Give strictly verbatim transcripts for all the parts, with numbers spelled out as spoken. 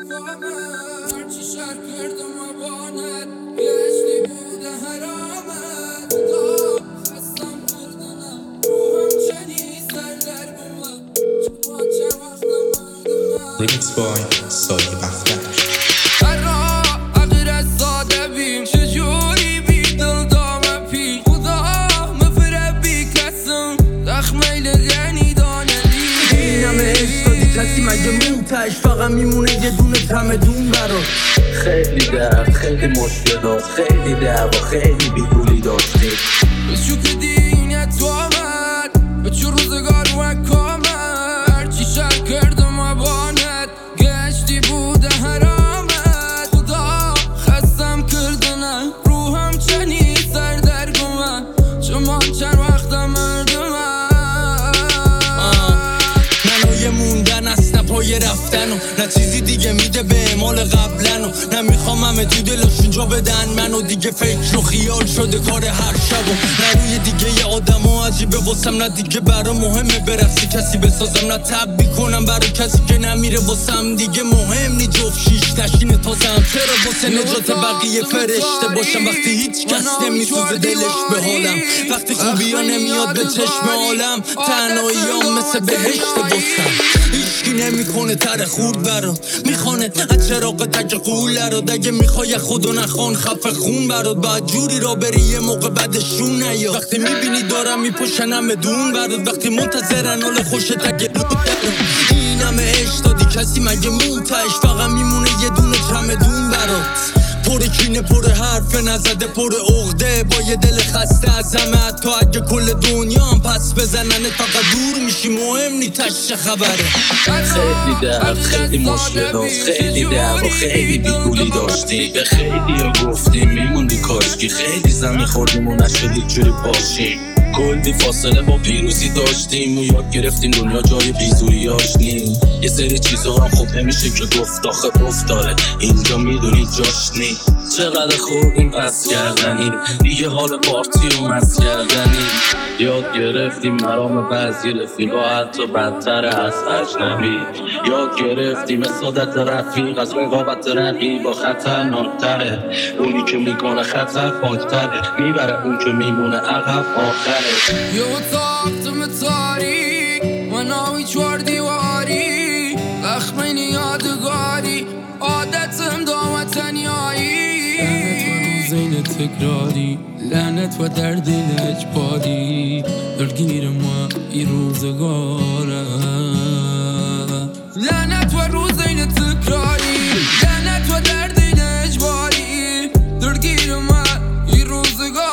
هرچی شهر کردم ابانت گشتی بوده حرامت خدا خستم کردنم روحم چنی سردر بومد چما چه وقتم مردمم Remix by سایه بختر هر را اگر ساده بیم چجوری بی دل دامه پی خدا مفره بی کسم زخمه لگنی دانه لی اینم عشق دادی کسی مگه موتش فقط میمونه یه دونه چمدون برات خیلی درد خیلی مشکلات خیلی دعوا خیلی بیگولی داشتیم به چوک دینت آمد به چو روزگار وکامت هرچی شر کردم ابانت گشتی بوده حرامت خدا خستم کردنم روحم چنی سردر گمم چمان چند وقتم مردمم منو موندن است نه پای رفتن و نه چیزی دیگه میده به اعمال قبلن و نه میخوام همه تو دلشون جا بدن منو دیگه فکر و خیال شده کار هر شب و نه روی دیگه یه آدم و عجیبه واسم نه دیگه برا مهمه برقصی کسی بسازم نه تبی کنم برا کسی که نمیره واسم دیگه مهم نی جفت شیش نشینه تازم چرا واسه نجات بقیه فرشته باشم وقتی هیچ کس نمیسوزه دلش به حالم وقتی خوبی ها نمیاد به چشم عالم تنهاییام مثل بهشت واسم هیچکی نمیکنه تر خورد برات میخوانه از چراغ تک قوله رو دگه میخوای خودو نخوان خفه خون برات باید جوری را بری یه موقع بعدشون نیا وقتی میبینی دارم میپشنم بدون برات وقتی منتظرن حال خوش تک اینم عشق دادی کسی مگه موتش فقط میمونه یه دونه چمدون برات پر کینه پر حرف نزده پر عقده با یه دل خسته از همه تا اگه کل دنیام پس بزننت فقط دور میشی مهم نی تش خبره خیلی درد خیلی مشکلات خیلی دعوا خیلی بیگولی داشتیم به خیلی ها گفتیم میموندی کاشکی خیلی زمین خوردیم و نشدی جوری پاشیم کلی فاصله با پیروزی داشتیم و یاد گرفتیم دنیا جای بیزوریاش نیم یه سری چیزا هم خوب نمیشه که گفت آخه افتاره اینجا میدونی جاش نیم چقدر خوردیم پس کردنیم دیگه حال پارتی و مس کردنیم یاد گرفتیم مرام بعضی رفیقا حتی بدتر از اجنبی یاد گرفتیم سعادت رفیق از رقابت رقیبا خطرناکتره اونی که میکنه خطر پاکتره میبره اون که میمونه عقب آخره یه اتاق تم تاریک مناوی چوار دیواری زخمین یادگاری عادتم دام تنیایی لعنت و روزین تکراری لعنت و درد اجباری درگیر ما این روزگاره لعنت و روزین تکراری لعنت و درد اجباری درگیر ما این روزگاره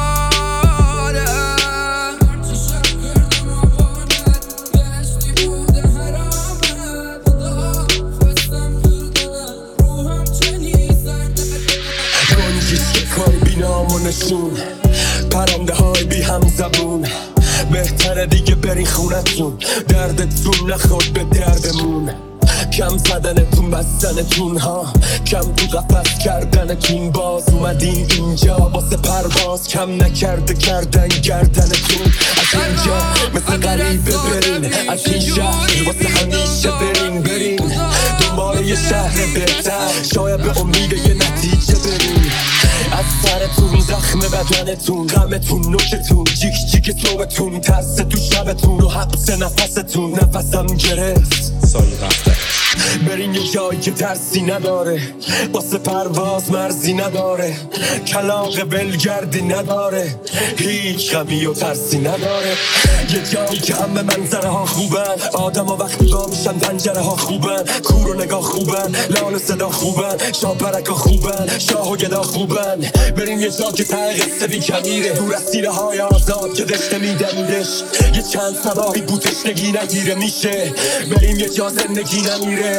نشون پرنده های بی هم زبون بهتره دیگه برین خونتون دردتون نخورد به دردمون کم زدنتون بستنتون ها کم تو قفص کردنتون باز اومدین اینجا واسه پرواز کم نکرده کردن گردنتون از اینجا مثل غریبه برین از این شهر واسه همیشه برین برین دنبال یه شهر بهتر شاید به امید یه نتیجه برین از سرتون زخم بدنتون غمتون نوکتون جیک جیک صوبتون ترس تو شبتون و حبس نفستون نفسم گرفت سایه بختر برین یه جایی که ترسی نداره واسه پرواز مرزی نداره کلاغ ولگردی نداره هیچ غمی و ترسی نداره یه جایی که همه منظره ها خوبن آدم ها وقتی گاه میشن پنجره ها خوبن کور و نگاه خوبن لان و صدا خوبن شاه برکا خوبن شاه و گدا خوبن بریم یه جا که ته قصه بی کمیره دور از سیره های آزاد که دشته میدمیدش یه چند صباحی بوتش نگی نگیره میشه بریم یه جا زندگی نمیره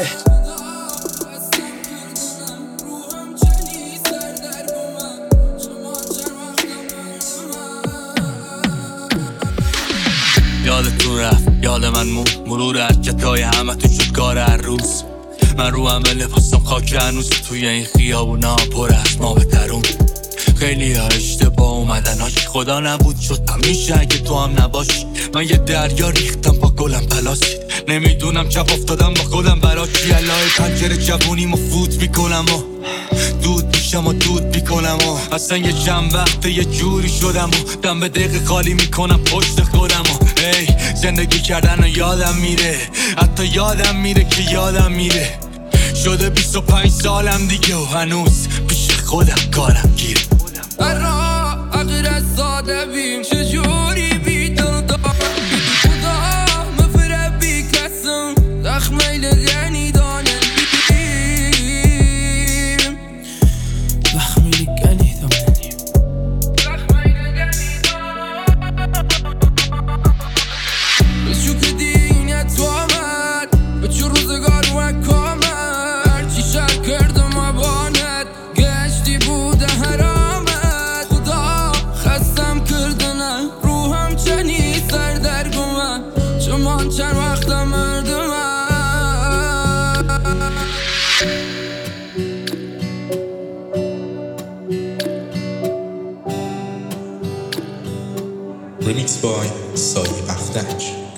یادتون رفت یاد من مون مرور حرکتای همه تو شد کار هر روز من رو همه لباسم خاک هنوز توی این خیابونا پر از ما بترون خیلی ها اشتباه اومدن هاش خدا نبود شد همیشه اگه تو هم نباشی من یه دریا ریختم پا گلم پلاسید نمیدونم چپ افتادم با خودم برا کی علای پنجره جوونیمو فوت میکنم و دود میشم و دود میکنم و اصلا یه چند وقته یه جوری شدم و دم به دقیقه خالی میکنم پشت خودم و ای زندگی کردن و یادم میره حتی یادم میره که یادم میره شده بیست و پنج سالم دیگه و هنوز پیش خودم کارم گیره برا اگر ساده بیم چجوری بیدل دارم خدا مفره بی کسم زخمیل غنی دانه بیم زخمیل غنی دانه به چو که دینت آمد به چو روزگار و کامد هرچی شر کردم ابانت گشتی بوده حرامت خدا خستم کردنه روحم چنی سردرگمه چمان چند وقتم مردمه Remix by Soy Baftak.